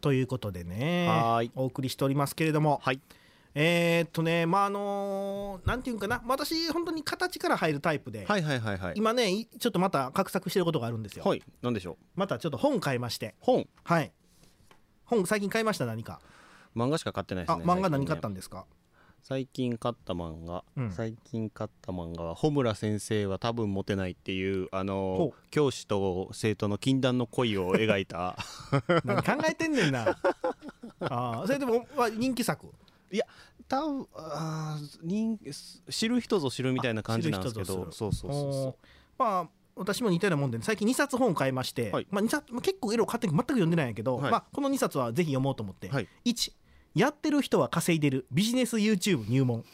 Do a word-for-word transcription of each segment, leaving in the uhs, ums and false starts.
ということでね、 はーいお送りしておりますけれども、 はい。 えーっとねまああのーなんていうんかな、私本当に形から入るタイプで、 はいはいはいはい。 今ねいちょっとまた画策してることがあるんですよ。 はい。なんでしょう。 またちょっと本買いまして、 本。 はい本最近買いました。何か漫画しか買ってないですね。 あ漫画何買ったんんですか？ 最近買った漫画、 うん最近買った漫画は、穂村先生は多分モテないっていう、あのほう教師と生徒の禁断の恋を描いた何考えてんねんなあーそれでもまあ人気作。 いや多分あー人知る人ぞ知るみたいな感じなんですけど、 知る人ぞ知るそうそうそうそおーまあ私も似たようなもんで、最近にさつ本買いまして、 はいまあ、にさつ結構いろいろ買って全く読んでないんやけど、 はいまあ、このにさつはぜひ読もうと思って、 はいいちやってる人は稼いでるビジネス YouTube 入門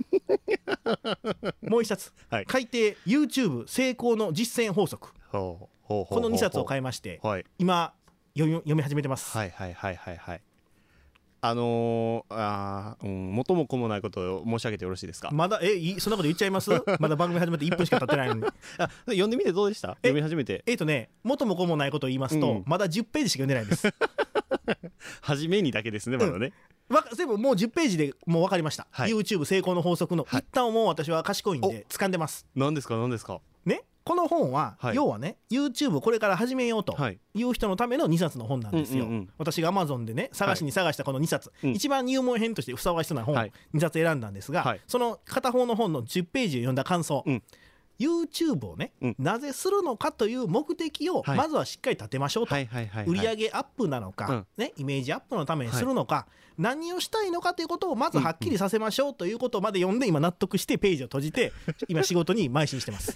もう一冊、 はい改訂 YouTube 成功の実践法則、 う。ほうほうほうほうこのにさつを買いまして、 はい今読み読み始めてます、 はいはいはいはいはい。あのー、あー、うん、元も子もないことを申し上げてよろしいですか？ まだえいそんなこと言っちゃいますまだ番組始めていっぷんしか経ってないのにあ、読んでみてどうでした？読み始めてえっとね元も子もないことを言いますと、 うんまだじゅっページしか読んでないです初めにだけですね、まだね。 わでももうじゅっページでもう分かりました、 はい YouTube 成功の法則のはい一端をもう私は賢いんで掴んでます何ですか何ですか？ ね。この本は、 はい要はね YouTube をこれから始めようとはいいう人のためのにさつの本なんですよ、 うんうんうん、 私が Amazon でね探しに探したこのにさつ、 うん一番入門編としてふさわしそうな本をはいにさつ選んだんですが、 はいその片方の本のじゅっページを読んだ感想、 うん YouTube をね、 うんなぜするのかという目的をはいまずはしっかり立てましょうと、 はいはいはいはい。 売上アップなのか、 うんね、イメージアップのためにするのか、何をしたいのかということをまずはっきりさせましょうということまで読んで、今納得してページを閉じて今仕事に邁進してます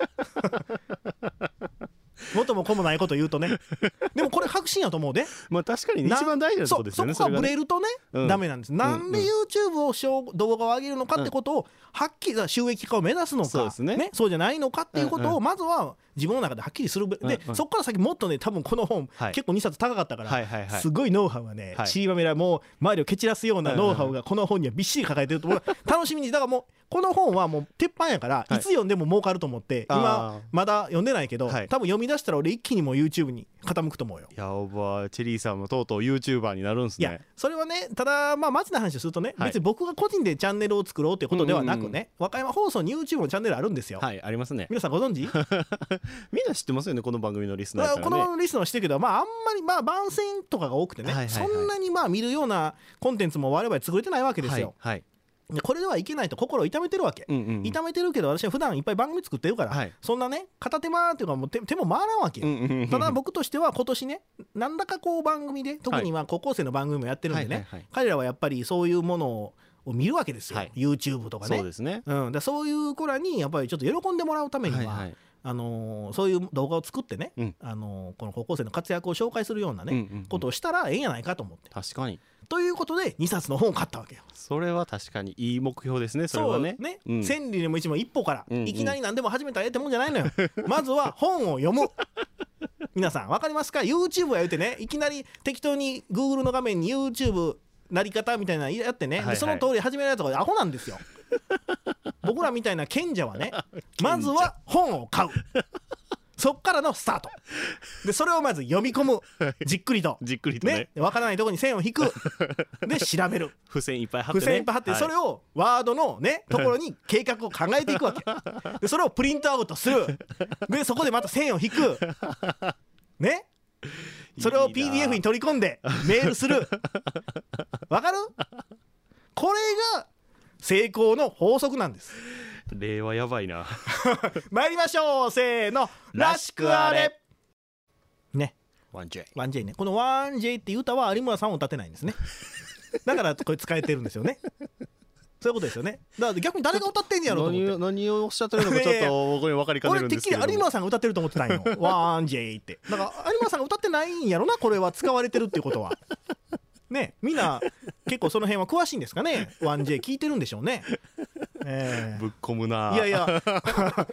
元も子もないこと言うとねでもこれ確信やと思うで、 まあ確かにね、 な一番大事なとこですよね。 そうそこがブれレるとね、 うんダメなんです。なんで YouTube をしよう動画を上げるのかってことをはっきり収益化を目指すのか、 そうですねそうじゃないのかっていうことうんうをまずは自分の中ではっきりする、で、 うんうんそこから先もっとね多分この本、 はい結構にさつ高かったから、 はいはいはいすごいノウハウがね、 はいちりばめらもう周りを蹴散らすようなノウハウがこの本にはびっしり書かれてると思う。楽しみにだからもうこの本はもう鉄板やからはいいつ読んでも儲かると思って、 あー今まだ読んでないけど、 はい多分読み出したら俺一気にもう YouTube に傾くと思うよ。 やば、チェリーさんもとうとう YouTuber になるんすいやね。 それはねただまあマジな話をするとね、 はい別に僕が個人でチャンネルを作ろうということではなくね、 うんうんうん和歌山放送に YouTube のチャンネルあるんですよ、 はい、ありますね。 皆さんご存知みんな知ってますよね、この番組のリスナーやったこらね。 のリストはしてるけど、まああんまりまあ番宣とかが多くてね、 はいはいはいそんなにまあ見るようなコンテンツも我々作れてないわけですよ、 はいはい。 でこれではいけないと心を痛めてるわけ、 うんうんうん痛めてるけど私は普段いっぱい番組作ってるから、 はいそんなね片手間っていうかもう手手も回らんわけよ、 うんうんうんただ僕としては今年ねなんだかこう番組で特にまあ高校生の番組もやってるんでね、 はいはいはい彼らはやっぱりそういうものをを見るわけですよ、 はい YouTube とかねそうですね。 うん、でそういう子らにやっぱりちょっと喜んでもらうためには、 はいはいあのーそういう動画を作ってね、 うんあのーこの高校生の活躍を紹介するようなね、 うんうんうんことをしたらええんやないかと思って確かに。 ということでにさつの本を買ったわけよ。 それは確かにいい目標ですね、それはね。 そうね、 うん千里でも一も一歩から、 うんうんいきなり何でも始めたらええってもんじゃないのよまずは本を読む皆さんわかりますか？ YouTube や言うてねいきなり適当に Google の画面に YouTube なり方みたいなのやってね、 はいはいでその通り始められたとかアホなんですよ僕らみたいな賢者はねまずは本を買うそっからのスタートでそれをまず読み込むじっくりとじっくりとねで分からないところに線を引くで調べる付箋いっぱい貼ってね。 付箋いっぱい貼って、 はいそれをワードのねところに計画を考えていくわけでそれをプリントアウトするでそこでまた線を引くねそれを ピーディーエフ に取り込んでメールするわかる？これが成功の法則なんです令和やばいな。 参りましょうせーのらしくあれねワンジェイ。 ワンジェイ ねこの ワンジェイ っていう歌は有村さんは歌ってないんですねだからこれ使えてるんですよねそういうことですよね。だから逆に誰が歌ってんやろうと思って何を何をおっしゃってるのかちょっと僕に分かりかねるん俺てっきりですけれども。 有村さんが歌ってると思ってたんよワンジェイってだから有村さんが歌ってないんやろなこれは使われてるっていうことはねみんな結構その辺は詳しいんですかね ワンジェイ 聞いてるんでしょうね、えぶっ込むな。 ーいやいや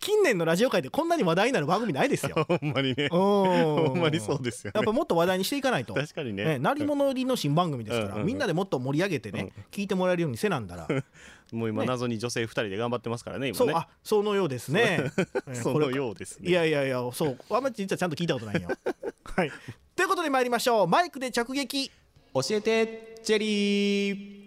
近年のラジオ界でこんなに話題になる番組ないですよ。 ほんまにね。 ほほんまにそうですよね。 やっぱもっと話題にしていかないと。 確かにね。 ね、鳴り物入りの新番組ですから、 うんうんうん、 みんなでもっと盛り上げてね、うん、聞いてもらえるようにせなんだらもう今謎に女性ふたりで頑張ってますからね、今ね。 そう、あ、そのようですね。 そのようですね。 いやいやいや、そうあんまり実はちゃんと聞いたことないよ。はい、ということで参りましょう。マイクで直撃教えてチェリー。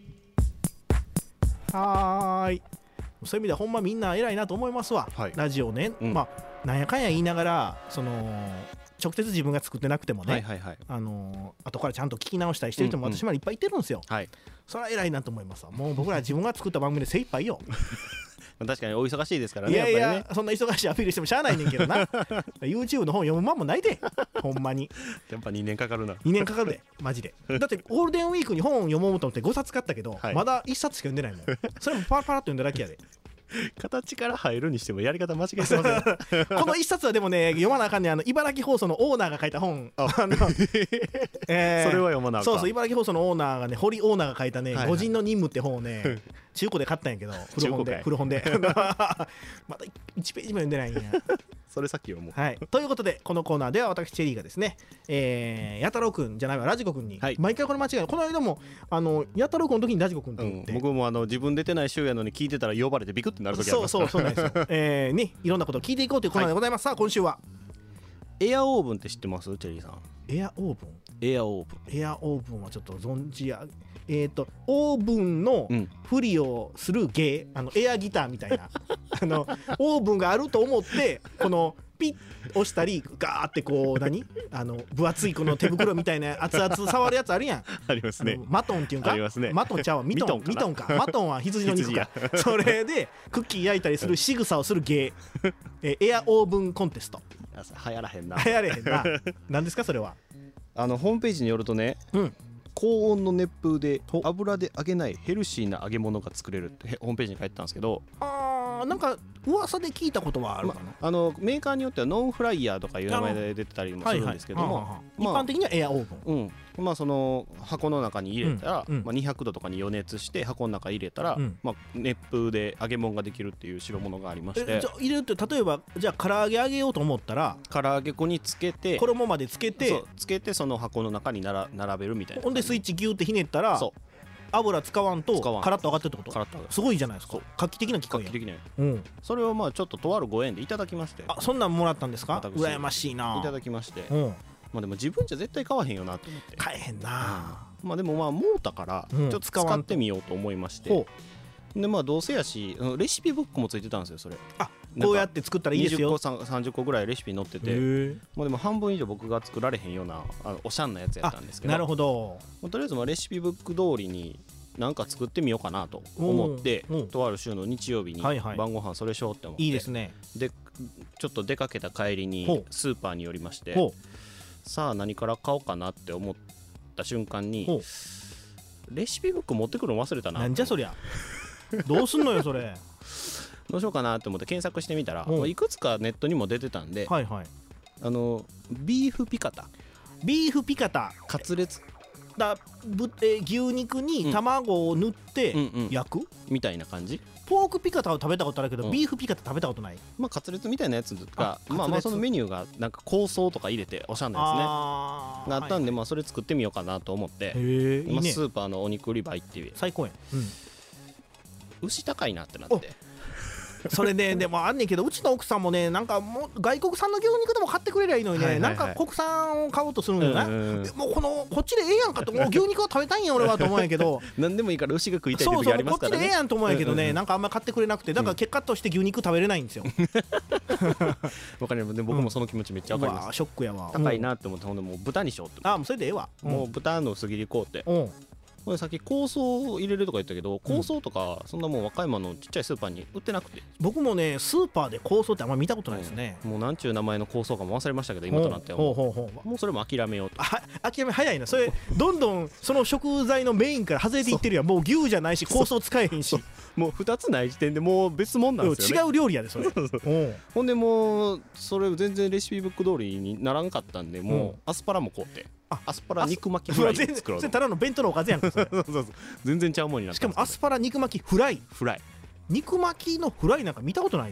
はーい、そういう意味ではほんまみんな偉いなと思いますわ、はい、ラジオね、うん、まあなんやかんや言いながらその直接自分が作ってなくてもね、はいはいはい、あのー、後からちゃんと聞き直したりしてる人も私までいっぱいいてるんですよ、うんうん、はい、それは偉いなと思いますわ。もう僕ら自分が作った番組で精一杯よ。 確かにお忙しいですからね。 いやいや、 やっぱりね、 そんな忙しいアピールしてもしゃあないねんけどな。YouTube の本読む間もないで、ほんまに。 やっぱにねんかかるな。 にねんかかるで、マジで。だってゴールデンウィークに本読もうと思ってごさつ買ったけど、はい、まだいっさつしか読んでないもん。それもパラパラっと読んだだけやで。 形から入るにしてもやり方間違えてません。 この一冊はでもね、読まなあかんねん。あの茨城放送のオーナーが書いた本。あのえー、それは読まなあかん。 そうそう、茨城放送のオーナーがね、堀オーナーが書いたね、はいはい、御人の任務って本をね、中古で買ったんやけど、古本で古本でまだいちページも読んでないんや。 それさっき読もう。 はい、ということでこのコーナーでは私チェリーがですね、えー、やたろうくんじゃないわラジコくんに、はい、毎回これ間違いない。この間もあのやたろうくんの時にラジコくんって言って、 うん、僕もあの自分出てない週やのに聞いてたら呼ばれてビクってなる時あります。 そうそうそうなんですよ。えー、ね、いろんなことを聞いていこうというコーナーでございます、はい、さあ今週はエアオーブンって知ってます？チェリーさん。 エアオーブンエアオーブンエアオーブンはちょっと存じやえーとオーブンのふりをする芸、うん、あのエアギターみたいなあのオーブンがあると思ってこのピッ押したりガーってこう何あの分厚いこの手袋みたいな熱々触るやつあるやん。 ありますね。 マトンっていうんか、 ありますね。 マトンちゃうわ、ミトンミトンか。マトンは羊の肉か。それでクッキー焼いたりする仕草をする芸、えエアオーブンコンテスト。 流行らへんな。 流行れへんな。何ですかそれは。 あのホームページによるとね、うん、高温の熱風で油で揚げないヘルシーな揚げ物が作れるってホームページに書いてたんですけど、 あーなんか噂で聞いたことはあるかな、 ま、あのメーカーによってはノンフライヤーとかいう名前で出てたりもするんですけども、 一般的にはエアオーブン、 うん、まあその箱の中に入れたら、うんうん、まあ、にひゃくどとかに予熱して箱の中に入れたら、うん、まあ、熱風で揚げ物ができるっていう代物がありまして、 じゃ入れるって例えばじゃあ唐揚げ揚げようと思ったら唐揚げ粉につけて衣までつけてつけてその箱の中になら並べるみたいな。 ほんでスイッチギューってひねったら油使わんとカラッと上がってるってこと。 カラッとすごいじゃないですか。画期的な機械や。 画期的ね、うん、それをまあちょっととあるご縁でいただきまして。 あ、そんなんもらったんですか。羨ましいな。 いただきまして、うん、まあでも自分じゃ絶対買わへんよなと思って買えへんな、 うん、まあでもまあモーターからちょっと使ってみようと思いまして、うん、でまあどうせやしレシピブックもついてたんですよそれ。あ、 こうやって作ったらいいですよ。 にじゅっこさんじゅっこぐらいレシピ載ってて、まあでも半分以上僕が作られへんようなあのおしゃんなやつやったんですけど。 なるほど。 まあ、とりあえずまあレシピブック通りになんか作ってみようかなと思って、とある週の日曜日に晩ご飯それしようって思って、 いいですね。 でちょっと出かけた帰りにスーパーに寄りまして、さあ何から買おうかなって思った瞬間にレシピブック持ってくるの忘れたな。 なんじゃそりゃ。どうすんのよそれ。 どうしようかなって思って検索してみたら、いくつかネットにも出てたんで、はいはい、あのビーフピカタビーフピカタカツレツだぶ、えー、牛肉に卵を塗って焼く、うんうんうん、 みたいな感じ。 ポークピカタを食べたことあるけど、うん、ビーフピカタ食べたことない。 まあカツレツみたいなやつがまあまあそのメニューがなんか香草とか入れておしゃれなやつねあがあったんで、はい、まあそれ作ってみようかなと思って、へいいね、まあ、スーパーのお肉売り場行って最高や、うん、 牛高いなってなってそれねでもあんねんけどうちの奥さんもねなんかもう外国産の牛肉でも買ってくれりゃいいのにね、はいはいはい、なんか国産を買おうとするのよね。もうこのこっちでええやんかともう牛肉を食べたいんや俺はと思うんやけど何でもいいから牛が食いたいって時ありますからね。 そうそうこっちでええやんと思うんやけどね、うんうん、なんかあんま買ってくれなくてだから結果として牛肉食べれないんですよ。 わかりますね。僕もその気持ちめっちゃわかります、 うん、ショックやわ。 高いなって思ってほんでもう豚にしようって。 あもうそれでええわ、 うん、もう豚の薄切り買うて、うんこれさっき香草を入れるとか言ったけど香草とかそんなもう和歌山のちっちゃいスーパーに売ってなくて、僕もねスーパーで香草ってあんま見たことないですね、 うん、もうなんちゅう名前の香草かも忘れましたけど今となってはもう、ほうほうほうもうそれも諦めようと。 あ諦め早いなそれどんどんその食材のメインから外れていってるやん。もう牛じゃないし香草使えへんしもうふたつない時点でもう別物なんですよね。 違う料理やでそれほんでもうそれ全然レシピブック通りにならんかったんでもう、うん、アスパラも買うてあアスパラ肉巻きフライ作ろうと。 ただの弁当のおかずやんかそれそうそうそう全然ちゃうもんになった。 しかもアスパラ肉巻きフライフライ肉巻きのフライなんか見たことないで。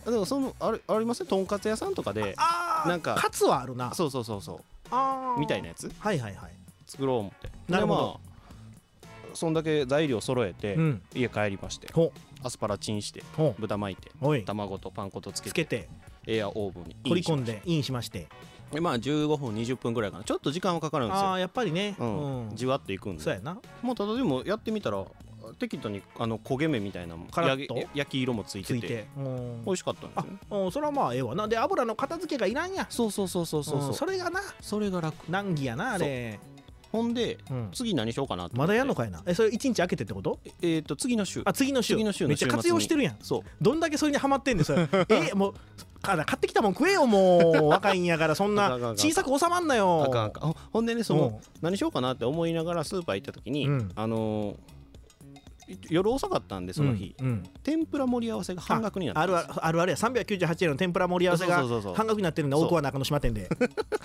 でもそのあれありますね、とんかつ屋さんとかであーなんかカツはあるな。 そうそうそうそうあーみたいなやつはいはいはい。 作ろう思ってなるほどでまあそんだけ材料揃えて、 うん、 家帰りましてほアスパラチンしてほ豚巻いておい卵とパン粉とつけてつけてエアオーブンに取り込んインしでインしまして、 でまあじゅうごふんにじゅっぷんぐらいかな、ちょっと時間はかかるんですよ。 ああやっぱりね、 うんうんじわっといくんでそうやな。 もうただでもやってみたら適度にあの焦げ目みたいなのもカラッとやげ焼き色もついててついて、うん美味しかったんですあよね。 うんそれはまあええわな。で油の片付けがいらんや。 そうそうそうそうそうそう、 うんそれがなそれが楽。 難儀やなあれ。 ほんでうん次何しようかなと思ってまだやんのかいな。えそれ一日空けてってこと？ ええーと次の週あ次の週次の週のめっちゃ活用してるやん。 そうどんだけそれにハマってんねんそれえもうか買ってきたもん食えよもう若いんやからそんなあかんあかんあかん小さく収まんなよ。 あかんあかん。ほほんでねそうんの何しようかなって思いながらスーパー行った時に、 うんあのー夜遅かったんでその日、 うんうん天ぷら盛り合わせが半額になったあるんですよ。 あるあるあるやさんびゃくきゅうじゅうはちえんの天ぷら盛り合わせがそうそうそうそう半額になってるんでそう大桑中の島店で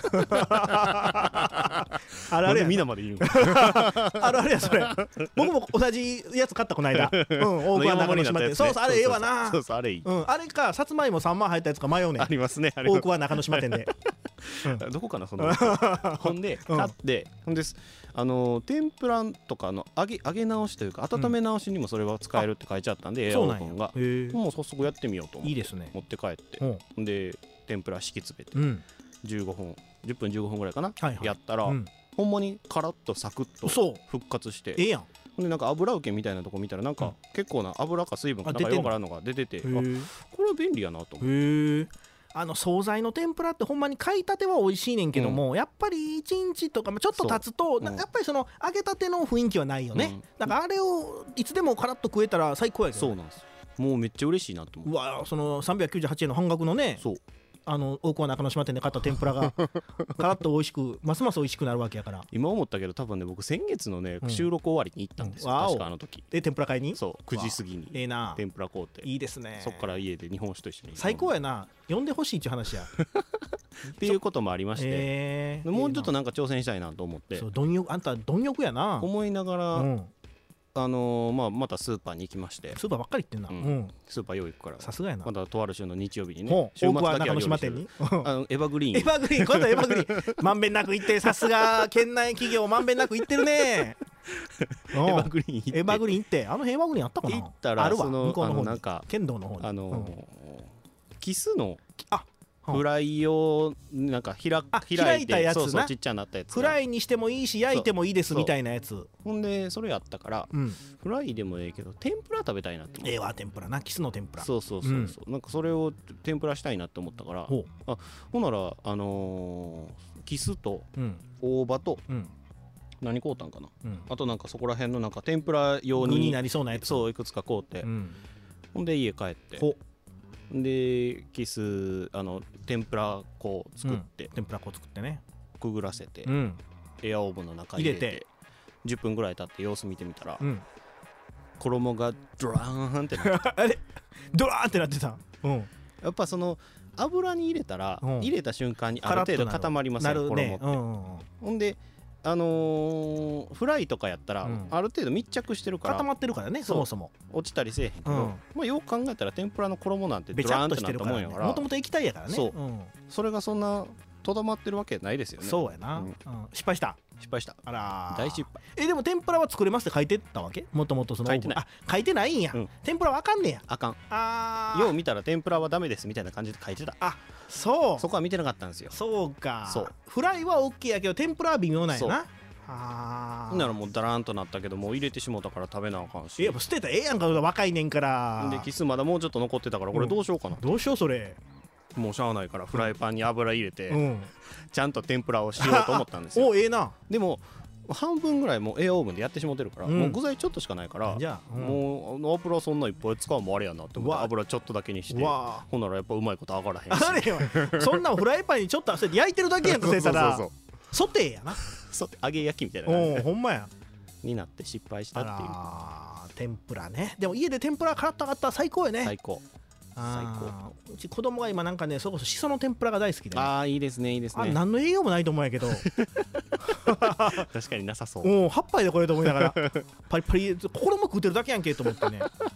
あるあなんでるやんみんなまでいるのあるあるやそれ僕も同じやつ買ったこの間うん大桑中の島店そうそうあれええわなそうそうあれいい、 うんあれかさつまいもさんまん入ったやつか迷うねんありますねあれ大桑中の島店でどこかなそのほんでうん買ってほんですあのー天ぷらとかの揚げ揚げ直しというか温め直しにもそれは使えるって書いてあったんで、エアそうなんやオーブンがへえもう早速やってみようと思っていいですね持って帰ってうんほんで天ぷら敷き詰めてうんじゅうごふんじゅっぷんじゅうごふんぐらいかな、 はいはいやったら、 うんほんまにカラッとサクッとそう復活してええやんほんでなんか油受けみたいなとこ見たらなんか、 うん結構な油か水分かあ出てんのなんかよくわからんのが出てて、あへえこれは便利やなと思って。 へえあの惣菜の天ぷらってほんまに買いたては美味しいねんけども、やっぱりいちにちとかまあちょっと経つとそううんなやっぱりその揚げたての雰囲気はないよね、 うんだからあれをいつでもカラッと食えたら最高やけどね、 そうなんですもうめっちゃ嬉しいなと思うわそのさんびゃくきゅうじゅうはちえんの半額のねうそうあの大桑中之島店で買った天ぷらがカラッと美味しくますます美味しくなるわけやから今思ったけど多分ね僕先月のね、 うん収録終わりに行ったんですよ、 うんわお確かあの時で天ぷら買いにそうくじ過ぎにええな天ぷら買うていいですねそっから家で日本酒と一緒に最高やな呼んでほしいっちゅう話やっていうこともありまして、 ええでもうちょっとなんか挑戦したいなと思ってそう貪欲あんた貪欲やな思いながら、 うんあのーまあ、またスーパーに行きましてスーパーばっかり行ってんな、 ううんんスーパーよう行くからさすがやなまたとある週の日曜日にねほう大桑週末だけ中之島店は料理してるにあのエバグリーンエバグリーン今度はエバグリーンまんべんなく行ってさすが県内企業まんべんなく行ってるねエバグリーン行ってエバグリーン行ってあの辺エバグリーンあったかな行ったらあるわその向こうの方にあのなんか剣道の方にあのーうんキスのあフライをなんか開あ開いて開いたやつなそうそうちっちゃなったやつがフライにしてもいいし焼いてもいいですそうみたいなやつほんでそれやったからうんフライでもええけど天ぷら食べたいなって思ってええわ天ぷらなキスの天ぷらそうそうそうそう、なんかそれを天ぷらしたいなって思ったからほほんならあのーキスとううん大葉とうん何買うたんかなうんあとなんかそこら辺のなんか天ぷら用に具になりそうなやつそういくつか買うて、 うんほんで家帰ってほでキスあの天ぷら粉作って、 天ぷら粉作ってねくぐらせて、 うんエアオーブンの中に入れて入れてじゅっぷんぐらい経って様子見てみたら、 うん衣がドラーンってなってあれドラーンってなってたうんやっぱその油に入れたら、 うん入れた瞬間にある程度固まりますなよるね衣って、 うんうんうんほんであのーフライとかやったら、 うんある程度密着してるから固まってるからねそそうもそも落ちたりせえへんけど、 うんまあ、よく考えたら天ぷらの衣なんてドべちゃっとラーンってなっしてるからねたもんやからもともと液体やからねそうんそれがそんなとどまってるわけないですよねそうやなうんうん失敗した失敗したあらー大失敗えでも天ぷらは作れますって書いてたわけもともとその書いてないあ書いてないんやうん天ぷらわかんねやあかんあよう見たら天ぷらはダメですみたいな感じで書いてたあそうそこは見てなかったんですよそうかそうフライは OK やけど天ぷらは微妙なんやそうなあほんならもうダラーンとなったけどもう入れてしもたから食べなあかんしいやもう捨てたらええやんか若いねんからでキスまだもうちょっと残ってたからこれどうしようかな、 どうしようそれもうしゃあないからフライパンに油入れて、 うんちゃんと天ぷらをしようと思ったんですよおええなでも半分ぐらいもうエアオーブンでやってしもてるから、 うんもう具材ちょっとしかないからじゃあうんもうあの油そんないっぱい使うもあれやなって思っうわて油ちょっとだけにしてうわほんならやっぱうまいこと上がらへんしあれよそんなんフライパンにちょっとそれ焼いてるだけやんかそれたらそうソテーやなそう揚げ焼きみたいな感じおおほんまやになって失敗したあっていうらー天ぷらねでも家で天ぷらカラッと揚がったら最高やね最高あーうち子供が今なんかねそれこそしその天ぷらが大好きでねああいいですねいいですあね何の栄養もないと思うんやけど確かになさそうもうはっぱいでこれと思いながらパリパリ心も食うてるだけやんけと思ってね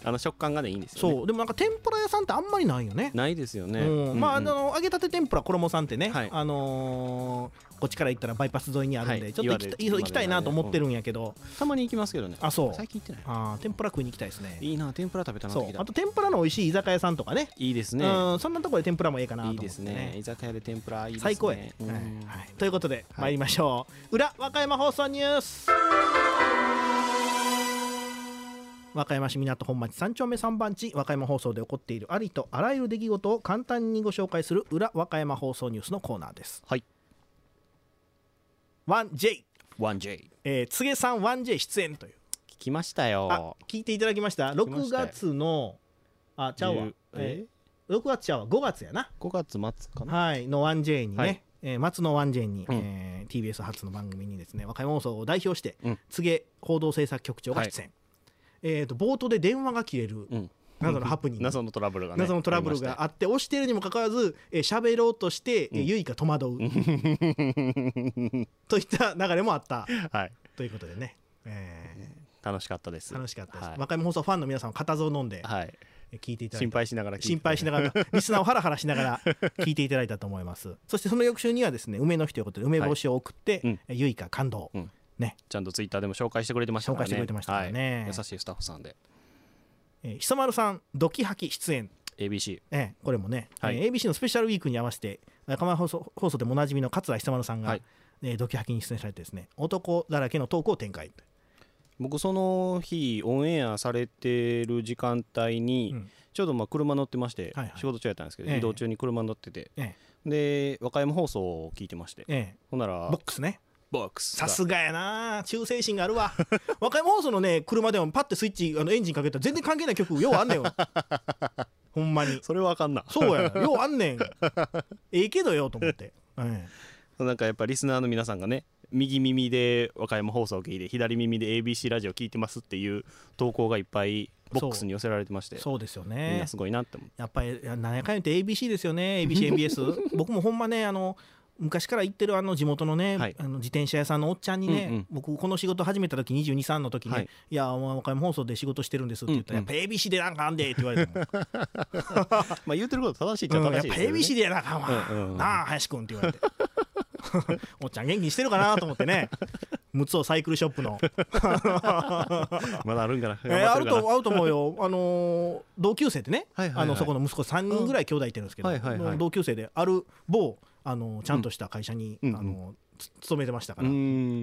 あの食感がねいいんですよね。 そうでもなんか天ぷら屋さんってあんまりないよね。 ないですよね、 うん、まあ、あうんうん、 の揚げたて天ぷら衣さんってね、 はい、 あのー、こっちから行ったらバイパス沿いにあるんで、 はい、 ちょっと行きたい、行きたいなと思ってるんやけど、 たまに行きますけどね。 あ、そう最近行ってない。 あ、天ぷら食いに行きたいですね。 いいな、天ぷら食べたな。 そう、あと天ぷらの美味しい居酒屋さんとかね、 いいですね。 うん、そんなところで天ぷらもいいかなと思って、ね、 いいですね。居酒屋で天ぷらいいですね。 最高やね、 うん、 はいはい、ということで、はい、参りましょう。裏和歌山放送ニュース。和歌山市港本町さん丁目さん番地、和歌山放送で起こっているありとあらゆる出来事を簡単にご紹介する裏和歌山放送ニュースのコーナーです。 はい。 ワンジェイワンジェイ、 えー、柘植さん ワンジェイ 出演という。 聞きましたよ。 あ、聞いていただきました。ろくがつのあちゃうわ、えー、ろくがつちゃうわごがつやな、 ごがつ末かな、 はいの ワンジェイ にね、はい、えー、松の ワンジェイ に、 うん、 えー、ティービーエス 初の番組にですね、和歌山放送を代表して、 うん、 柘植報道制作局長が出演、はい、えー、と冒頭で電話が切れる、うん、謎のハプニング、 謎のトラブルがね、 謎のトラブルがあって、押しているにもかかわらず喋、えー、ろうとして、うん、ゆいが戸惑うといった流れもあった、はい、ということでね、えー、楽しかったです。 楽しかったです、 はい、 和歌山放送ファンの皆さん固唾を飲んで、はい、聞いていただいた、 心配しながら聞いて心配しながらリスナーをハラハラしながら聞いていただいたと思います。そしてその翌週にはですね、梅の日ということで梅干しを送って、はい、うん、ゆいか感動、うん、ね、 ちゃんとツイッターでも紹介してくれてましたからね。 紹介してくれてましたからね、 はい、優しいスタッフさんで、 えー、ひさまるさんドキハキ出演エービーシー、 えー、これもね、はい、えー、エービーシー のスペシャルウィークに合わせて和歌山放送、放送でもおなじみの桂ひさまるさんが、はい、えー、ドキハキに出演されてですね、男だらけのトークを展開。 僕その日オンエアされてる時間帯に、うん、ちょうどまあ車乗ってまして、はいはい、仕事中やったんですけど、ええ、移動中に車乗ってて、ええ、で和歌山放送を聞いてまして、ええ、ほんならボックスね、 ボックスさすがやな、忠誠心があるわ和歌山放送のね車でもパッてスイッチあのエンジンかけたら全然関係ない曲ようあんねんよほんまにそれはあかんな。 そうやようあんねんええけどよと思って、ええ、なんかやっぱリスナーの皆さんがね、右耳で和歌山放送を聞いて左耳で エービーシー ラジオ聞いてますっていう投稿がいっぱいボックスに寄せられてまして、 そうですよね、 みんなすごいなって思って、 やっぱり何やかんやって エービーシー ですよね、 エービーシー エムビーエス 僕もほんまね、あの昔から行ってるあの地元のね、はい、あの自転車屋さんのおっちゃんにね、うんうん、僕この仕事始めた時にじゅうに、さんの時に、ね、はい、いや和歌山放送で仕事してるんですって言ったら、うんうん、やっぱ エービーシー でなんかあんでって言われてもまあ言うてること正しいっちゃ正しいですよね、うん、やっぱエービーシー でやなあかんわ、うんうん、なあ林くんって言われておっちゃん元気にしてるかなと思ってねむつおサイクルショップのまだあるんかな、 えー、あるとあると思うよ、あのー、同級生ってね、はいはいはい、あのそこの息子さんにんぐらい兄弟いてるんですけど、はいはいはい、同級生である某あのちゃんとした会社に、うん、あの勤めてましたから、うん、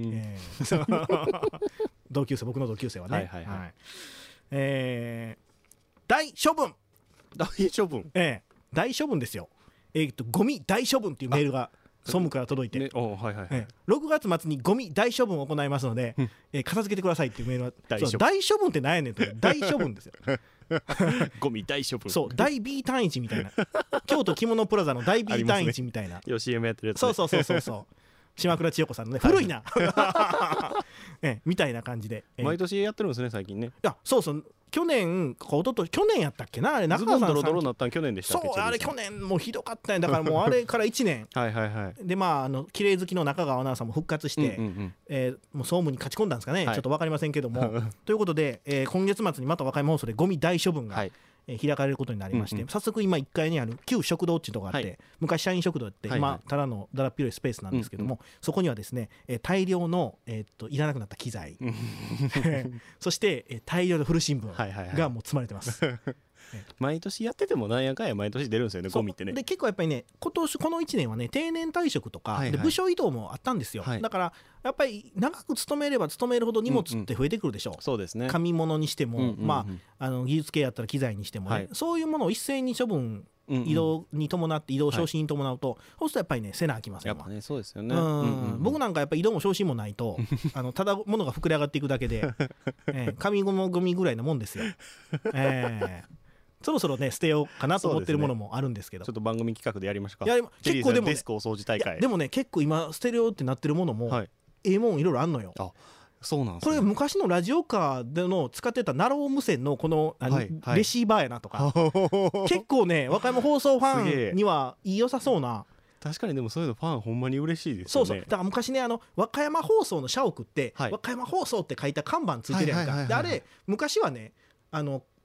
えー、同級生、僕の同級生はね、はいはいはいはい、えー、大処分大処分、 えー、大処分ですよ、えー、とゴミ大処分っていうメールが総務から届いて、ね、おはいはいはい、えー、ろくがつ末にゴミ大処分を行いますので、うん、えー、片付けてくださいっていうメールは大処分、大処分って何やねんと大処分ですよゴミ大処分、 そう大 B 単一みたいな京都着物プラザの大 B 単一みたいな、 ね、シーエム やってるやつ、ね、 そうそうそうそうそう島倉千代子さんのね、古いなえみたいな感じで、 毎年やってるんですね最近ね。いやそうそう去年か一昨年去年やったっけな、あれ中川さんズボンドロドロになったん去年でしたっけ。 そうあれ去年もうひどかったんだからもうあれからいちねんはいはいはい、 でまああの綺麗好きの中川アナウンサーも復活して、うんうんうん、えー、もう総務に勝ち込んだんですかね、はい、ちょっと分かりませんけどもということで、えー、今月末にまた和歌山放送でゴミ大処分が、はい、えー、開かれることになりまして、うんうん、早速今いっかいにある旧食堂っていうところがあって、はい、昔社員食堂って、はいはい、今ただのだらっ広いスペースなんですけども、うんうん、そこにはですね、えー、大量の、えー、っといらなくなった機材そして、えー、大量の古新聞がもう積まれてます、はいはいはい毎年やっててもなんやかんや毎年出るんですよね、ゴミってね。 で結構やっぱりね、今年このいちねんはね定年退職とか、はいはい、で部署移動もあったんですよ、はい、だからやっぱり長く勤めれば勤めるほど荷物って増えてくるでしょう、うんうん、そうですね、紙物にしても、うんうんうん、まあ、あの技術系やったら機材にしてもね、はい、そういうものを一斉に処分移動に伴って移動昇進に伴うと、はい、そうするとやっぱりねせなあきませんわ。 やっぱねそうですよね、 うんうんうん、僕なんかやっぱり移動も昇進もないとあのただ物が膨れ上がっていくだけで、えー、紙ゴミぐらいなもんですよ、えーそろそろね捨てようかなと思ってるものもあるんですけど、 ちょっと番組企画でやりましょうか。 いや結構でも、ね、 デスクお掃除大会、 でもね結構今捨てるよってなってるものも、はい、ええもんいろいろあんのよ。 あそうなんですね、 これ昔のラジオカーでの使ってたナロー無線のこの、はいはい、レシーバーやなとか結構ね和歌山放送ファンにはいい良さそうな。 確かにでもそういうのファンほんまに嬉しいですよね。 そうそうだから昔ねあの和歌山放送の社屋って、はい、和歌山放送って書いた看板ついてるやんか、はいはいはいはい、であれ昔はねあの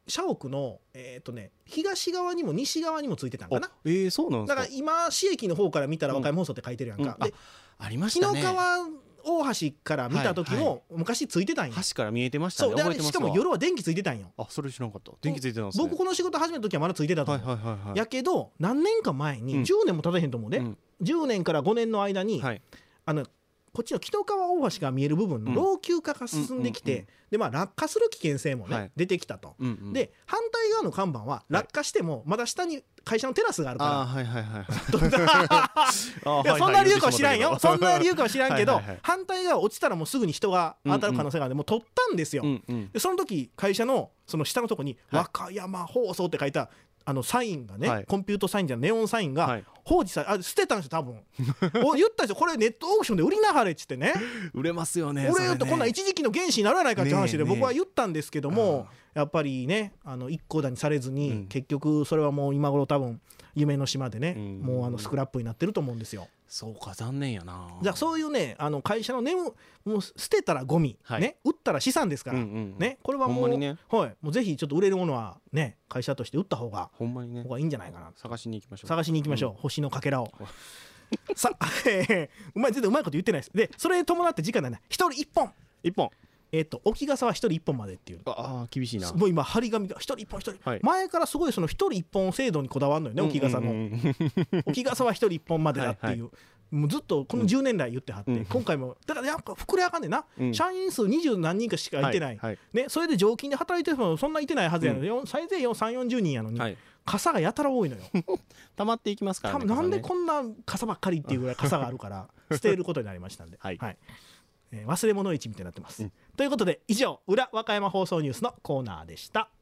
社屋のえっとね東側にも西側にもついてたんかな。 えー、そうなんですか。 だから今市駅の方から見たら和歌山放送って書いてるやんか、 うんうん、 であ、ありましたね。 紀の川大橋から見た時も昔ついてたんよ、 橋から見えてましたね。 そうでしかも夜は電気ついてたんよ。 あ、それ知らなかった。電気ついてたんですね。 僕この仕事始めた時はまだついてたと思う、はいはいはいはい、やけど何年か前に、うん、じゅうねんも経たへんと思うね、うん、じゅうねんからごねんの間に、はい、あのこっちの紀の川大橋が見える部分の老朽化が進んできて、うんうんうんうん、でまあ落下する危険性もね、はい、出てきたと、うんうん、で反対側の看板は落下してもまだ下に会社のテラスがあるから、はいはいはい、いやそんな理由かは知らんよそんな理由かは知らんけどはいはい、はい、反対側落ちたらもうすぐに人が当たる可能性があるんで、もう取ったんですよ、うんうん、でその時会社のその下のとこに和歌山放送って書いたあのサインがね、はい、コンピュートサインじゃネオンサインが放置され、あ捨てたんですよ多分お言ったんですよ、これネットオークションで売りなはれっつってね売れますよね。 俺言うとこんな一時期の原資にならないかって話で僕は言ったんですけども、やっぱりねあの一個だにされずに、うん、結局それはもう今頃多分夢の島でね、うん、もうあのスクラップになってると思うんですよ。 そうか、残念やな。 じゃあそういうねあの会社のねもう捨てたらゴミ、はい、ね売ったら資産ですから、うんうん、ねこれはもう、ほんまにね、はい、もうぜひちょっと売れるものはね会社として売った方がほんまにね方がいいんじゃないかな。 探しに行きましょう。 探しに行きましょう、うん、星のかけらをさあ、えー、うまい全然うまいこと言ってないです。でそれに伴って時間だね一人一本一本えー、と置き傘は一人一本までっていう。 ああ厳しいな。 もう今張り紙が一人一本一人、はい、前からすごいその一人一本制度にこだわるのよね、置き傘の置き傘は一人一本までだっていう、はいはい、もうずっとこのじゅうねん来言ってはって、うん、今回もだからやっぱ膨れ上がんねんな、うん、社員数二十何人かしかいてない、はいはい、ね、それで常勤で働いてる人もそんないてないはずやのに、うん、最低さんじゅうよんじゅうにんやのに、はい、傘がやたら多いのよ溜まっていきますからね。 なんでこんな傘ばっかりっていうぐらい傘があるから捨てることになりましたんで、はいはい、えー、忘れ物市みたいになってます、うん、ということで以上裏和歌山放送ニュースのコーナーでした。